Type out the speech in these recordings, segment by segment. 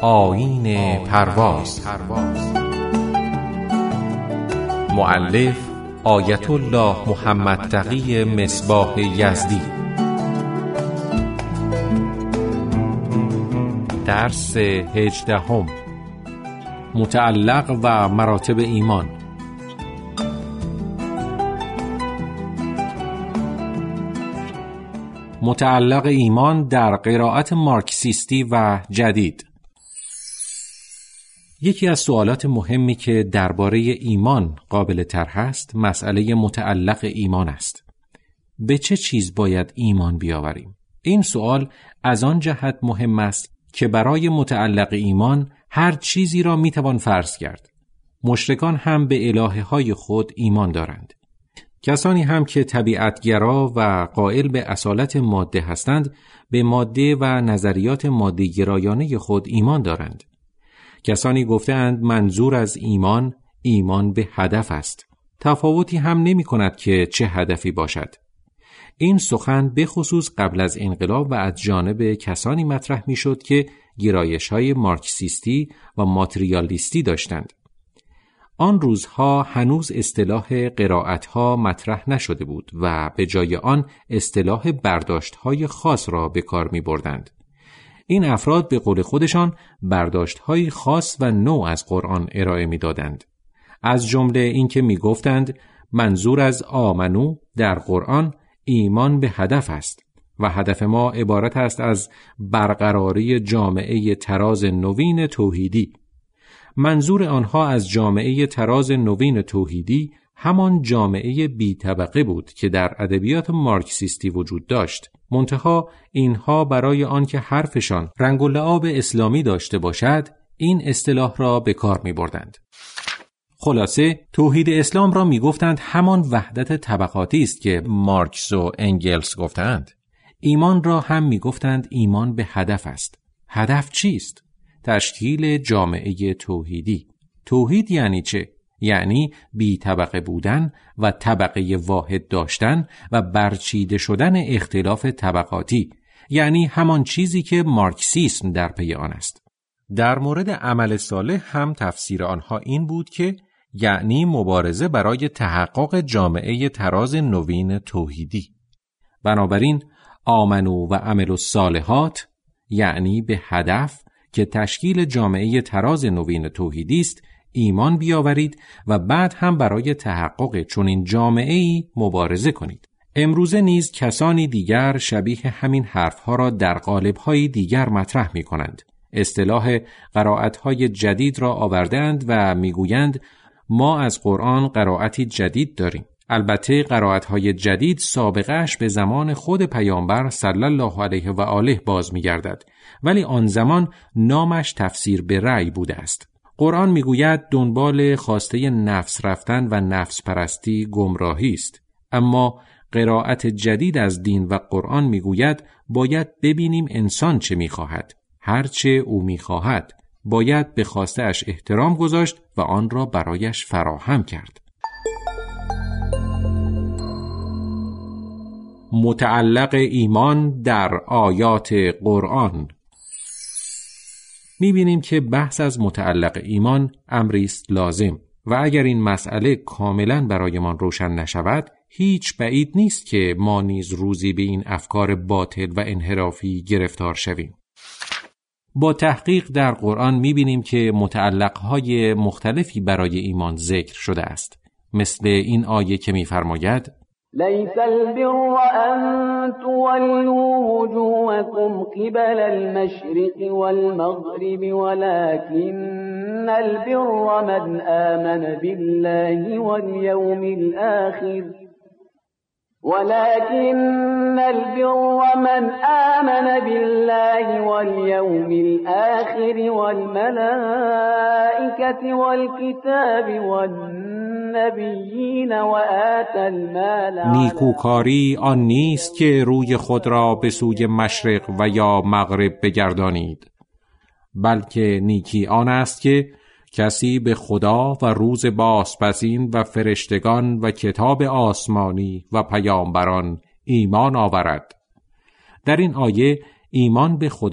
آیین پرواز. مؤلف آیت الله محمد تقی مصباح یزدی. درس 18. متعلق و مراتب ایمان. متعلق ایمان در قرائت مارکسیستی و جدید. یکی از سوالات مهمی که درباره ایمان قابل طرح است، مسئله متعلق ایمان است. به چه چیز باید ایمان بیاوریم؟ این سوال از آن جهت مهم است که برای متعلق ایمان هر چیزی را میتوان فرض کرد. مشرکان هم به الهه‌های خود ایمان دارند. کسانی هم که طبیعتگرا و قائل به اصالت ماده هستند، به ماده و نظریات ماده گرایانه خود ایمان دارند. کسانی گفتند منظور از ایمان به هدف است. تفاوتی هم نمی کند که چه هدفی باشد. این سخن به خصوص قبل از انقلاب و از جانب کسانی مطرح می شد که گرایش‌های مارکسیستی و ماتریالیستی داشتند. آن روزها هنوز اصطلاح قرائت‌ها مطرح نشده بود و به جای آن اصطلاح برداشت‌های خاص را به کار می‌بردند. این افراد به قول خودشان برداشت‌های خاص و نوع از قرآن ارائه می‌دادند. از جمله اینکه می‌گفتند منظور از آمنو در قرآن ایمان به هدف است و هدف ما عبارت است از برقراری جامعه طراز نوین توحیدی. منظور آنها از جامعه طراز نوین توحیدی همان جامعه بی طبقه بود که در ادبیات مارکسیستی وجود داشت. منتها اینها برای آنکه حرفشان رنگ و لعاب اسلامی داشته باشد، این اصطلاح را به کار می بردند. خلاصه توحید اسلام را می گفتند همان وحدت طبقاتی است که مارکس و انگلس گفتند. ایمان را هم می گفتند ایمان به هدف است. هدف چیست؟ تشکیل جامعه توحیدی. توحید یعنی چه؟ یعنی بی طبقه بودن و طبقه واحد داشتن و برچیده شدن اختلاف طبقاتی، یعنی همان چیزی که مارکسیسم در پی آن است. در مورد عمل صالح هم تفسیر آنها این بود که یعنی مبارزه برای تحقق جامعه طراز نوین توحیدی. بنابراین آمنو و عمل الصالحات یعنی به هدف که تشکیل جامعه طراز نوین توحیدی است ایمان بیاورید و بعد هم برای تحقق چنین جامعه‌ای مبارزه کنید. امروزه نیز کسانی دیگر شبیه همین حرفها را در قالب‌های دیگر مطرح می‌کنند. اصطلاح قرائت‌های جدید را آوردند و می‌گویند ما از قرآن قرائتی جدید داریم. البته قرائت‌های جدید سابقه‌اش به زمان خود پیامبر صلی الله علیه و آله باز می‌گردد، ولی آن زمان نامش تفسیر به رأی بوده است. قرآن می‌گوید دنبال خواسته نفس رفتن و نفس پرستی گمراهی است، اما قرائت جدید از دین و قرآن می‌گوید باید ببینیم انسان چه می‌خواهد. هر چه او می‌خواهد باید به خواسته اش احترام گذاشت و آن را برایش فراهم کرد. متعلق ایمان در آیات قرآن. می‌بینیم که بحث از متعلق ایمان امری است لازم و اگر این مسئله کاملاً برایمان روشن نشود، هیچ بعید نیست که ما نیز روزی به این افکار باطل و انحرافی گرفتار شویم. با تحقیق در قرآن می‌بینیم که متعلق‌های مختلفی برای ایمان ذکر شده است، مثل این آیه که می‌فرماید ليس البر أن تولوا وجوهكم قبل المشرق والمغرب ولكن البر من آمن بالله واليوم الآخر والملائكة والكتاب والنبيين وآتى المال. نیکوکاری آن نیست که روی خود را به سوی مشرق و یا مغرب بگردانید، بلکه نیکی آن است که کسی به خدا و روز بازپسین و فرشتگان و کتاب آسمانی و پیامبران ایمان آورد. در این آیه ایمان به خدا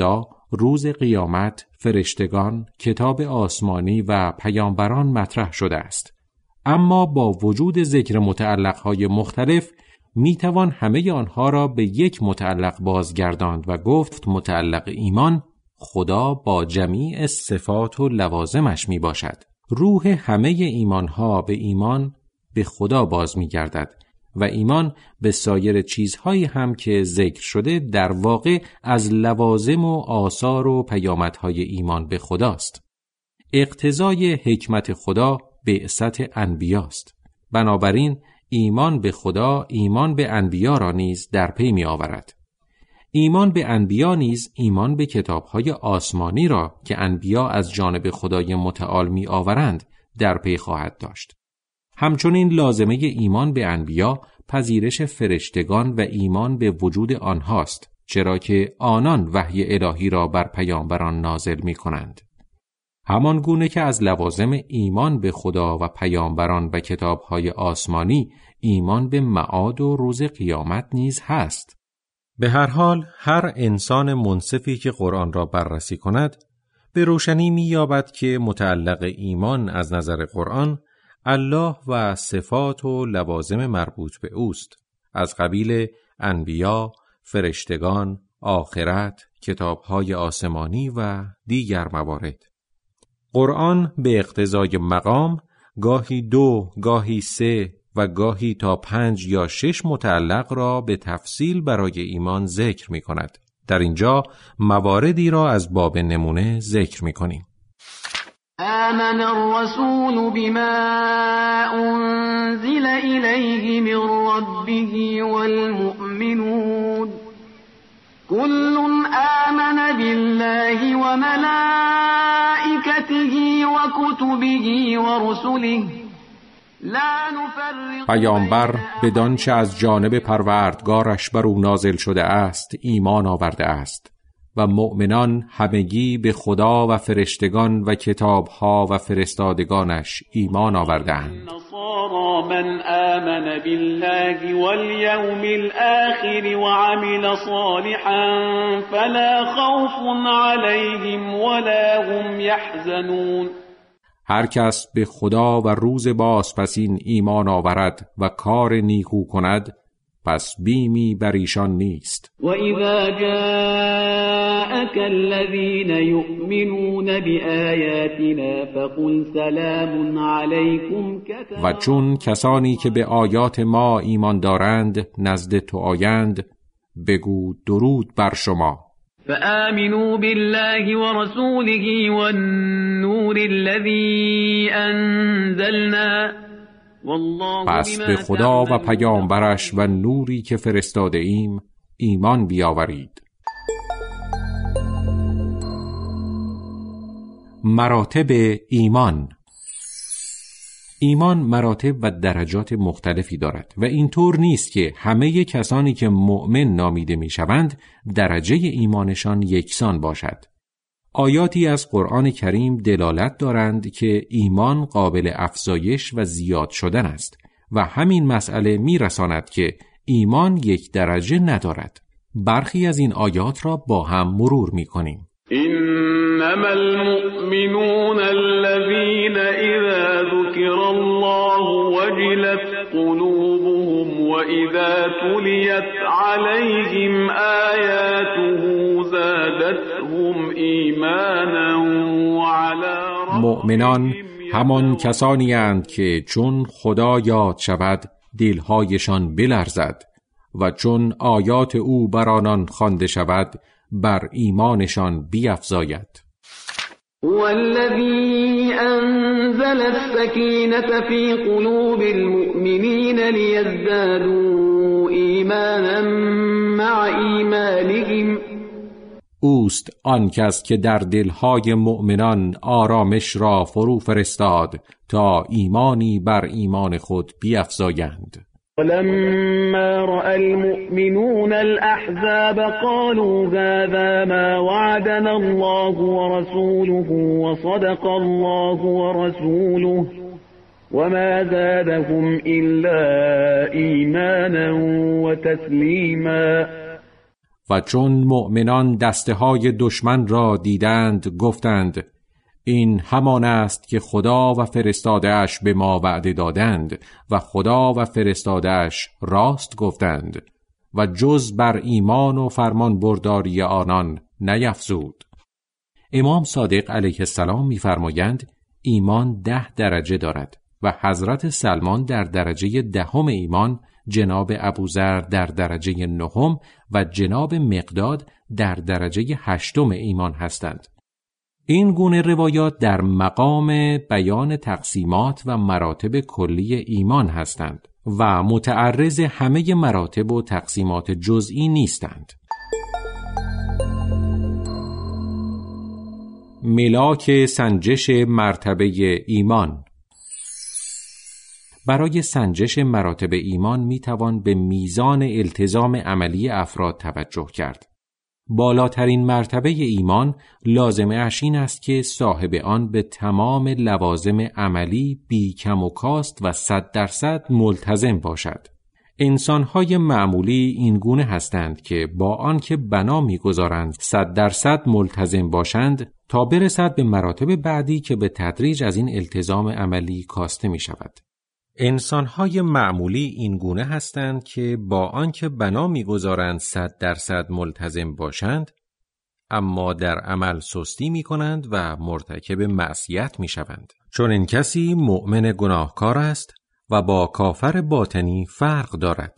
روز قیامت، فرشتگان، کتاب آسمانی و پیامبران مطرح شده است. اما با وجود ذکر متعلق‌های مختلف میتوان همه آنها را به یک متعلق بازگرداند و گفت متعلق ایمان خدا با جمیع صفات و لوازمش می باشد. روح همه ایمانها به ایمان به خدا باز می گردد و ایمان به سایر چیزهایی هم که ذکر شده در واقع از لوازم و آثار و پیامدهای ایمان به خداست. اقتضای حکمت خدا بعثت انبیاست. بنابراین ایمان به خدا ایمان به انبیا را نیز در پی می آورد. ایمان به انبیا نیز ایمان به کتاب‌های آسمانی را که انبیا از جانب خدای متعال می آورند در پی خواهد داشت. همچنین لازمه ایمان به انبیا پذیرش فرشتگان و ایمان به وجود آنهاست، چرا که آنان وحی الهی را بر پیامبران نازل می کنند. همان گونه که از لوازم ایمان به خدا و پیامبران و کتاب‌های آسمانی ایمان به معاد و روز قیامت نیز هست. به هر حال هر انسان منصفی که قرآن را بررسی کند به روشنی می‌یابد که متعلق ایمان از نظر قرآن الله و صفات و لوازم مربوط به اوست، از قبیل انبیا، فرشتگان، آخرت، کتاب‌های آسمانی و دیگر موارد. قرآن به اقتضای مقام گاهی 2، گاهی 3 و گاهی تا 5 یا 6 متعلق را به تفصیل برای ایمان ذکر می کند. در اینجا مواردی را از باب نمونه ذکر می کنیم. آمن الرسول بما انزل الیه من ربه والمؤمنون كل آمن بالله وملائكته وكتبه ورسله پیامبر بدانچه از جانب پروردگارش بر او نازل شده است ایمان آورده است و مؤمنان همگی به خدا و فرشتگان و کتابها و فرستادگانش ایمان آوردند. من آمن بالله والیوم الآخر وعمل صالحا فلا خوف عليهم ولا هم يحزنون. هر کس به خدا و روز بازپسین ایمان آورد و کار نیکو کند پس بیمی بر ایشان نیست. و اذا جاءك الذين يؤمنون بآياتنا فقل سلام عليكم و چون کسانی که به آیات ما ایمان دارند نزد تو آیند بگو درود بر شما. فآمنوا بالله ورسوله والنور الذي أنزلنا والله پس به خدا و پیامبرش و نوری که فرستاده ایم ایمان بیاورید. مراتب ایمان. ایمان مراتب و درجات مختلفی دارد و اینطور نیست که همه کسانی که مؤمن نامیده میشوند درجه ایمانشان یکسان باشد. آیاتی از قرآن کریم دلالت دارند که ایمان قابل افزایش و زیاد شدن است و همین مسئله میرساند که ایمان یک درجه ندارد. برخی از این آیات را با هم مرور میکنیم. انما المؤمنون الذين اذا ذكر الله وجلت قلوبهم واذا تليت عليهم آياته زادتهم ایمانا وعلى ربهم. مؤمنان همان کسانی اند که چون خدا یاد شود دلهایشان بلرزد و چون آیات او بر آنان خوانده شود بر ایمانشان بیفزاید. هو الذي أنزل السكينة في قلوب المؤمنين ليزدادوا إيمانا مع إيمانهم. اوست آن کس که در دلهای مؤمنان آرامش را فرو فرستاد تا ایمانی بر ایمان خود بیفزایند. ولما رأى المؤمنون الأحزاب قالوا هذا ما وعدنا الله ورسوله وصدق الله ورسوله وما زادهم إلا إيمانا وتسليما. و چون مؤمنان دسته های دشمن را دیدند گفتند این همان است که خدا و فرستاده‌اش به ما وعده دادند و خدا و فرستاده‌اش راست گفتند و جز بر ایمان و فرمان برداری آنان نیفزود. امام صادق علیه السلام می‌فرمایند ایمان 10 درجه دارد و حضرت سلمان در درجه 10 ایمان، جناب ابوذر در درجه 9 و جناب مقداد در درجه 8 ایمان هستند. این گونه روایات در مقام بیان تقسیمات و مراتب کلی ایمان هستند و متعرض همه مراتب و تقسیمات جزئی نیستند. ملاک سنجش مرتبه ایمان. برای سنجش مراتب ایمان میتوان به میزان التزام عملی افراد توجه کرد. بالاترین مرتبه ایمان لازمه اش این است که صاحب آن به تمام لوازم عملی بی کم و کاست و 100% ملتزم باشد. انسان‌های معمولی این گونه هستند که با آنکه بنا می‌گذارند 100% ملتزم باشند تا برسد به مراتب بعدی که به تدریج از این التزام عملی کاسته می‌شود. انسان‌های معمولی این گونه هستند که با آنکه بنا می‌گذارند 100% ملتزم باشند اما در عمل سستی می‌کنند و مرتکب معصیت می‌شوند. چون این کسی مؤمن گناهکار است و با کافر باطنی فرق دارد.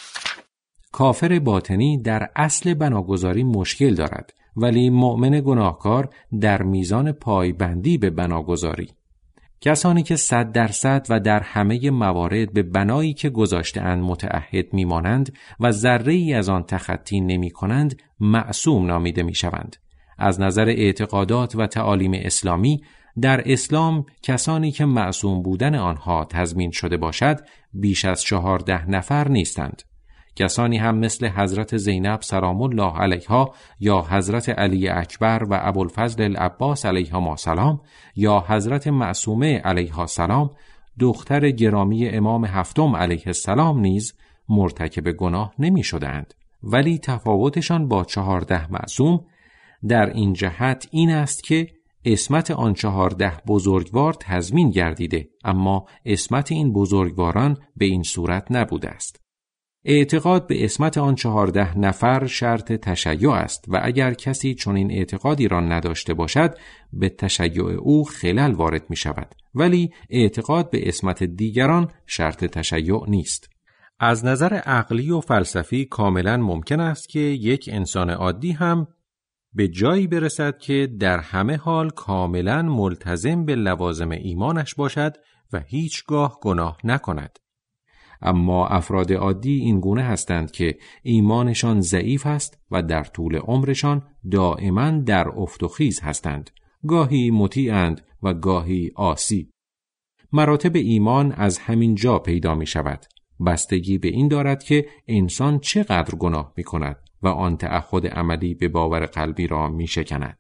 کافر باطنی در اصل بناگذاری مشکل دارد ولی مؤمن گناهکار در میزان پایبندی به بناگذاری. کسانی که 100% و در همه موارد به بنایی که گذاشته‌اند متعهد میمانند و ذره‌ای از آن تخطی نمی‌کنند معصوم نامیده میشوند. از نظر اعتقادات و تعالیم اسلامی در اسلام کسانی که معصوم بودن آنها تضمین شده باشد بیش از 14 نفر نیستند. کسانی هم مثل حضرت زینب سلام الله علیها یا حضرت علی اکبر و ابوالفضل العباس علیهما السلام یا حضرت معصومه علیها السلام دختر گرامی امام هفتم علیه السلام نیز مرتکب گناه نمی شدند. ولی تفاوتشان با 14 معصوم در این جهت این است که عصمت آن 14 بزرگوار تضمین گردیده اما عصمت این بزرگواران به این صورت نبوده است. اعتقاد به عصمت آن 14 نفر شرط تشیع است و اگر کسی چنین اعتقادی را نداشته باشد به تشیع او خلل وارد می شود ولی اعتقاد به عصمت دیگران شرط تشیع نیست. از نظر عقلی و فلسفی کاملا ممکن است که یک انسان عادی هم به جایی برسد که در همه حال کاملا ملتزم به لوازم ایمانش باشد و هیچگاه گناه نکند. اما افراد عادی این گونه هستند که ایمانشان ضعیف است و در طول عمرشان دائما در افت و خیز هستند. گاهی مطیعند و گاهی عاصی. مراتب ایمان از همین جا پیدا می شود. بستگی به این دارد که انسان چقدر گناه می کند و آن تعهد عملی به باور قلبی را می شکند.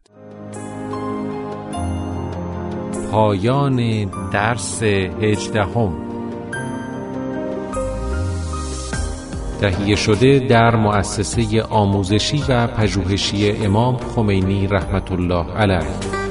پایان درس 18 تهیه شده در مؤسسه آموزشی و پژوهشی امام خمینی رحمت الله علیه.